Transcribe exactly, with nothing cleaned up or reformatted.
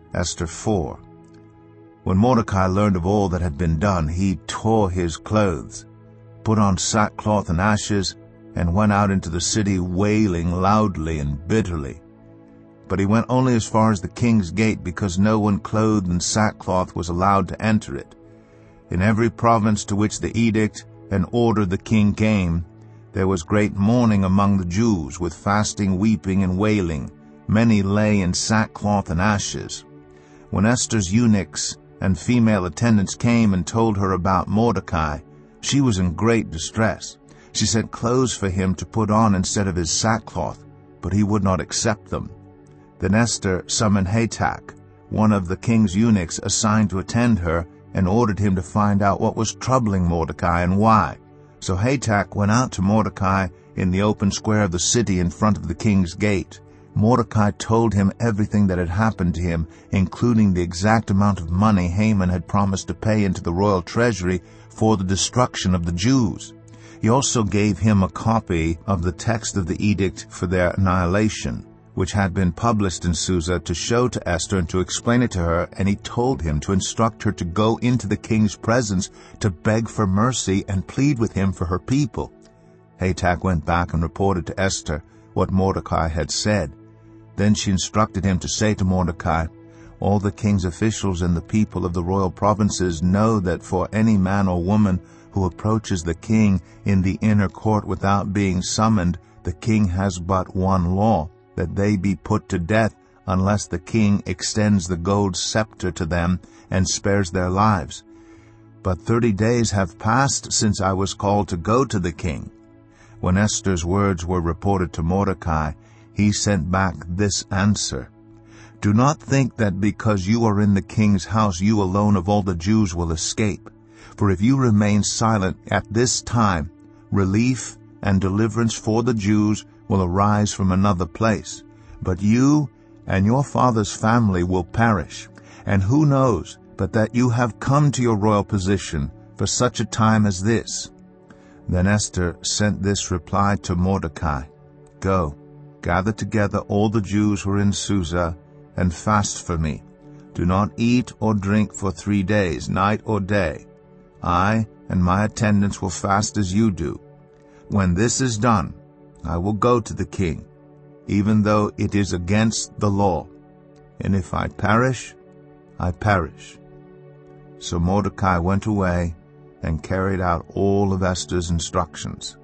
Esther four. When Mordecai learned of all that had been done, he tore his clothes, put on sackcloth and ashes, and went out into the city wailing loudly and bitterly. But he went only as far as the king's gate, because no one clothed in sackcloth was allowed to enter it. In every province to which the edict and order the king came, there was great mourning among the Jews, with fasting, weeping, and wailing. Many lay in sackcloth and ashes. When Esther's eunuchs and female attendants came and told her about Mordecai, she was in great distress. She sent clothes for him to put on instead of his sackcloth, but he would not accept them. Then Esther summoned Hatach, one of the king's eunuchs assigned to attend her, and ordered him to find out what was troubling Mordecai and why. So Hatach went out to Mordecai in the open square of the city in front of the king's gate. Mordecai told him everything that had happened to him, including the exact amount of money Haman had promised to pay into the royal treasury for the destruction of the Jews. He also gave him a copy of the text of the edict for their annihilation, which had been published in Susa, to show to Esther and to explain it to her, and he told him to instruct her to go into the king's presence to beg for mercy and plead with him for her people. Hatach went back and reported to Esther what Mordecai had said. Then she instructed him to say to Mordecai, "All the king's officials and the people of the royal provinces know that for any man or woman who approaches the king in the inner court without being summoned, the king has but one law, that they be put to death unless the king extends the gold scepter to them and spares their lives. But thirty days have passed since I was called to go to the king." When Esther's words were reported to Mordecai, he sent back this answer: "Do not think that because you are in the king's house you alone of all the Jews will escape. For if you remain silent at this time, relief and deliverance for the Jews will arise from another place. But you and your father's family will perish. And who knows but that you have come to your royal position for such a time as this?" Then Esther sent this reply to Mordecai: "Go, gather together all the Jews who are in Susa, and fast for me. Do not eat or drink for three days, night or day. I and my attendants will fast as you do. When this is done, I will go to the king, even though it is against the law. And if I perish, I perish." So Mordecai went away and carried out all of Esther's instructions.